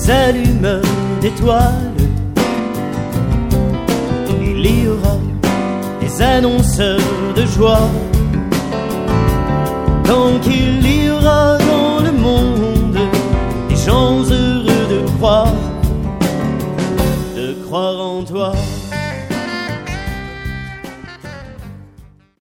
des allumeurs d'étoiles. Il y aura des annonceurs de joie, tant qu'il y aura dans le monde des gens heureux de croire en toi.